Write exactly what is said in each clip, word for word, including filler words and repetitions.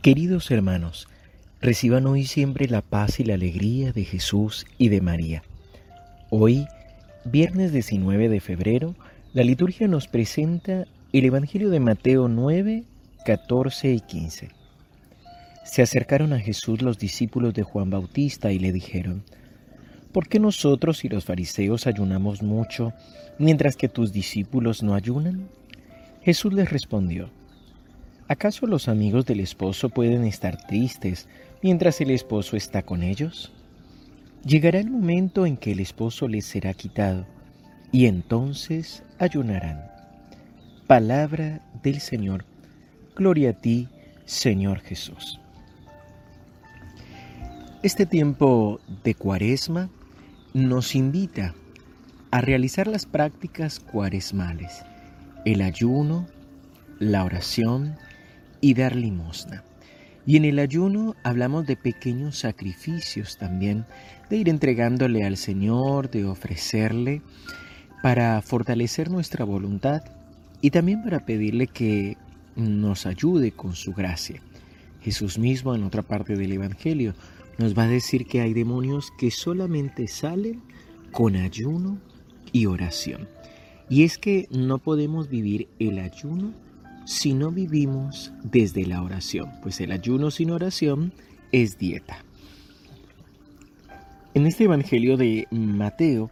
Queridos hermanos, reciban hoy siempre la paz y la alegría de Jesús y de María. Hoy, viernes diecinueve de febrero, la liturgia nos presenta el Evangelio de Mateo nueve, catorce y quince. Se acercaron a Jesús los discípulos de Juan Bautista y le dijeron: ¿Por qué nosotros y los fariseos ayunamos mucho, mientras que tus discípulos no ayunan? Jesús les respondió: ¿Acaso los amigos del esposo pueden estar tristes mientras el esposo está con ellos? Llegará el momento en que el esposo les será quitado, y entonces ayunarán. Palabra del Señor. Gloria a ti, Señor Jesús. Este tiempo de Cuaresma nos invita a realizar las prácticas cuaresmales, el ayuno, la oración y dar limosna. Y en el ayuno hablamos de pequeños sacrificios también, de ir entregándole al Señor, de ofrecerle para fortalecer nuestra voluntad y también para pedirle que nos ayude con su gracia. Jesús mismo en otra parte del Evangelio nos va a decir que hay demonios que solamente salen con ayuno y oración. Y es que no podemos vivir el ayuno si no vivimos desde la oración, pues el ayuno sin oración es dieta. En este Evangelio de Mateo,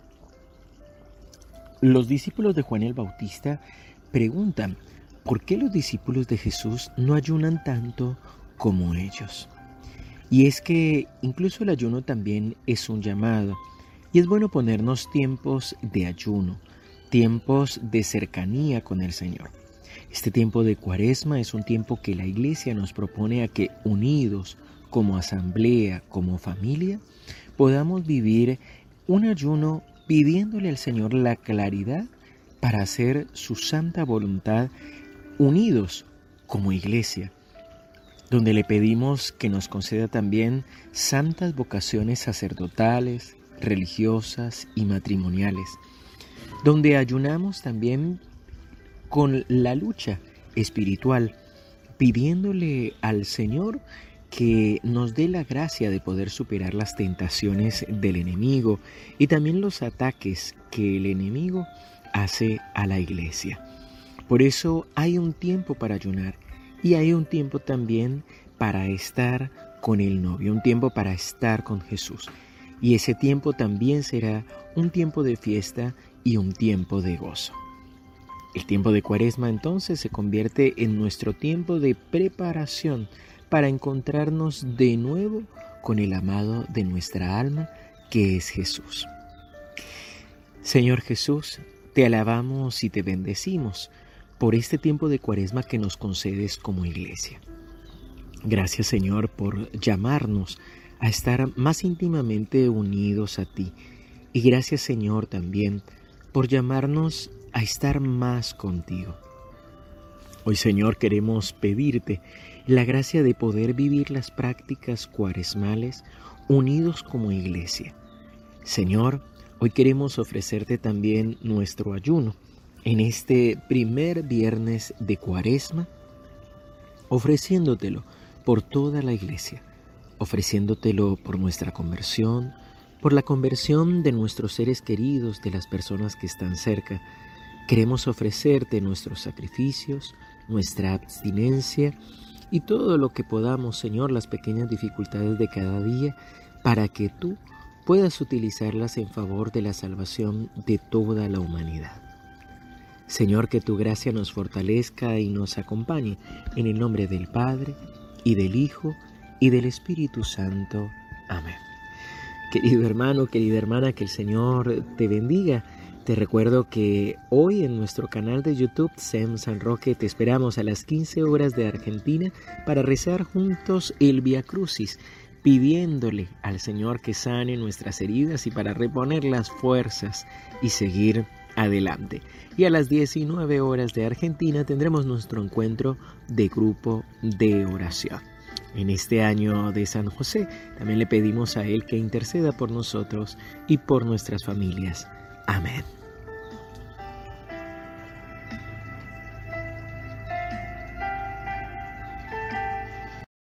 los discípulos de Juan el Bautista preguntan: ¿por qué los discípulos de Jesús no ayunan tanto como ellos? Y es que incluso el ayuno también es un llamado, y es bueno ponernos tiempos de ayuno, tiempos de cercanía con el Señor. Este tiempo de Cuaresma es un tiempo que la Iglesia nos propone a que, unidos como asamblea, como familia, podamos vivir un ayuno pidiéndole al Señor la claridad para hacer su santa voluntad, unidos como Iglesia, donde le pedimos que nos conceda también santas vocaciones sacerdotales, religiosas y matrimoniales, donde ayunamos también con la lucha espiritual, pidiéndole al Señor que nos dé la gracia de poder superar las tentaciones del enemigo y también los ataques que el enemigo hace a la Iglesia. Por eso hay un tiempo para ayunar y hay un tiempo también para estar con el novio, un tiempo para estar con Jesús. Y ese tiempo también será un tiempo de fiesta y un tiempo de gozo. El tiempo de Cuaresma entonces se convierte en nuestro tiempo de preparación para encontrarnos de nuevo con el amado de nuestra alma, que es Jesús. Señor Jesús, te alabamos y te bendecimos por este tiempo de Cuaresma que nos concedes como Iglesia. Gracias, Señor, por llamarnos a estar más íntimamente unidos a ti. Y gracias, Señor, también por llamarnos a estar más contigo. Hoy, Señor, queremos pedirte la gracia de poder vivir las prácticas cuaresmales unidos como Iglesia. Señor, hoy queremos ofrecerte también nuestro ayuno en este primer viernes de Cuaresma, ofreciéndotelo por toda la Iglesia, ofreciéndotelo por nuestra conversión, por la conversión de nuestros seres queridos, de las personas que están cerca. Queremos ofrecerte nuestros sacrificios, nuestra abstinencia y todo lo que podamos, Señor, las pequeñas dificultades de cada día, para que tú puedas utilizarlas en favor de la salvación de toda la humanidad. Señor, que tu gracia nos fortalezca y nos acompañe, en el nombre del Padre, y del Hijo, y del Espíritu Santo. Amén. Querido hermano, querida hermana, que el Señor te bendiga. Te recuerdo que hoy en nuestro canal de YouTube, S E M San Roque, te esperamos a las quince horas de Argentina para rezar juntos el Vía Crucis, pidiéndole al Señor que sane nuestras heridas y para reponer las fuerzas y seguir adelante. Y a las diecinueve horas de Argentina tendremos nuestro encuentro de grupo de oración. En este año de San José, también le pedimos a Él que interceda por nosotros y por nuestras familias. Amén.